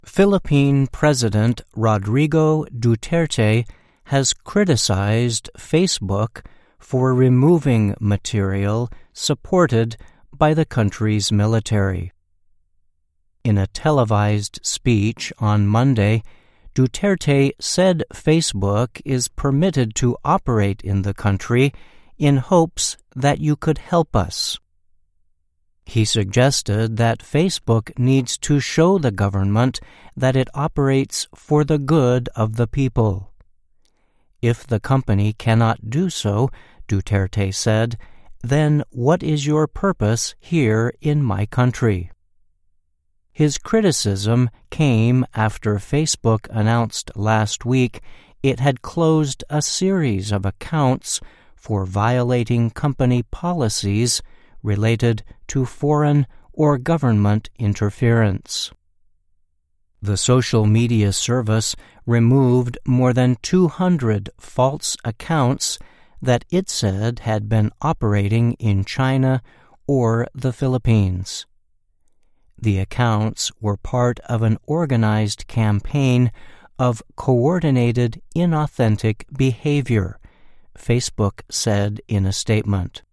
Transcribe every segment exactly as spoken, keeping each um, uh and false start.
Philippine President Rodrigo Duterte has criticized Facebook for removing material supported by the country's military. In a televised speech on Monday, Duterte said Facebook is permitted to operate in the country in hopes that you could help us. He suggested that Facebook needs to show the government that it operates for the good of the people. If the company cannot do so, Duterte said, then what is your purpose here in my country? His criticism came after Facebook announced last week it had closed a series of accounts for violating company policies related to foreign or government interference. The social media service removed more than two hundred false accounts that it said had been operating in China or the Philippines. The accounts were part of an organized campaign of coordinated inauthentic behavior, Facebook said in a statement.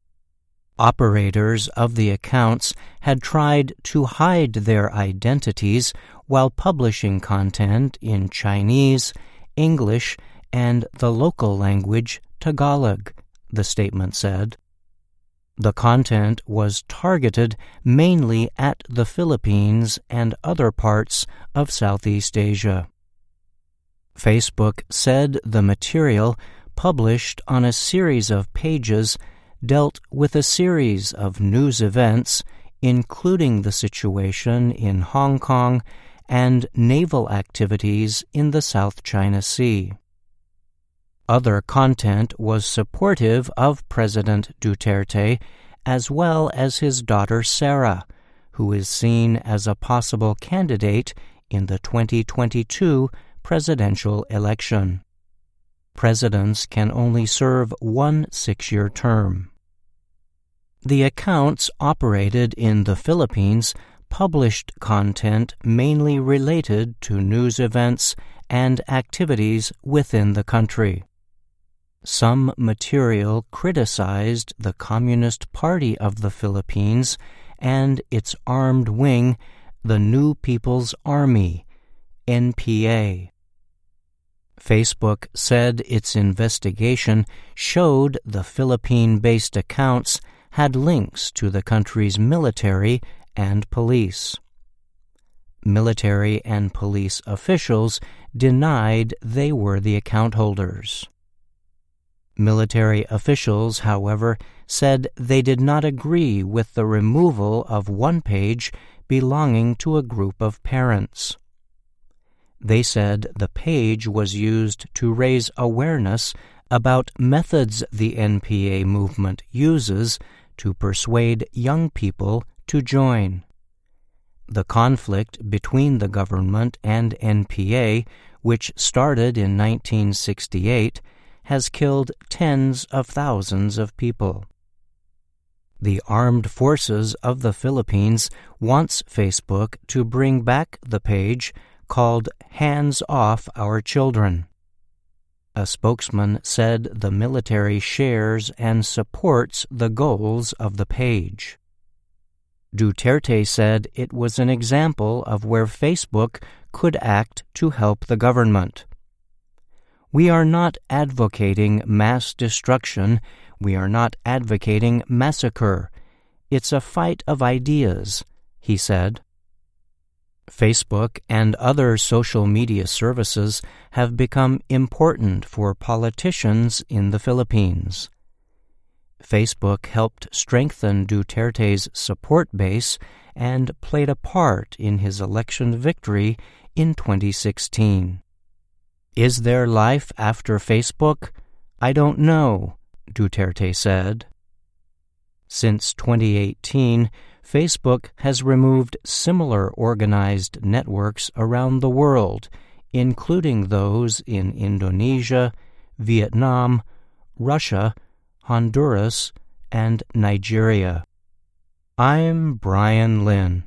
Operators of the accounts had tried to hide their identities while publishing content in Chinese, English, and the local language Tagalog, the statement said. The content was targeted mainly at the Philippines and other parts of Southeast Asia. Facebook said the material, published on a series of pages, dealt with a series of news events, including the situation in Hong Kong and naval activities in the South China Sea. Other content was supportive of President Duterte, as well as his daughter Sara, who is seen as a possible candidate in the twenty twenty-two presidential election. Presidents can only serve one six-year term. The accounts operated in the Philippines published content mainly related to news events and activities within the country. Some material criticized the Communist Party of the Philippines and its armed wing, the New People's Army, N P A. Facebook said its investigation showed the Philippine-based accounts had links to the country's military and police. Military and police officials denied they were the account holders. Military officials, however, said they did not agree with the removal of one page belonging to a group of parents. They said the page was used to raise awareness about methods the N P A movement uses to persuade young people to join. The conflict between the government and N P A, which started in nineteen sixty-eight, has killed tens of thousands of people. The armed forces of the Philippines wants Facebook to bring back the page called Hands Off Our Children. A spokesman said the military shares and supports the goals of the page. Duterte said it was an example of where Facebook could act to help the government. We are not advocating mass destruction. We are not advocating massacre. It's a fight of ideas, he said. Facebook and other social media services have become important for politicians in the Philippines. Facebook helped strengthen Duterte's support base and played a part in his election victory in twenty sixteen. Is there life after Facebook? I don't know, Duterte said. Since twenty eighteen, Facebook has removed similar organized networks around the world, including those in Indonesia, Vietnam, Russia, Honduras, and Nigeria. I'm Brian Lynn.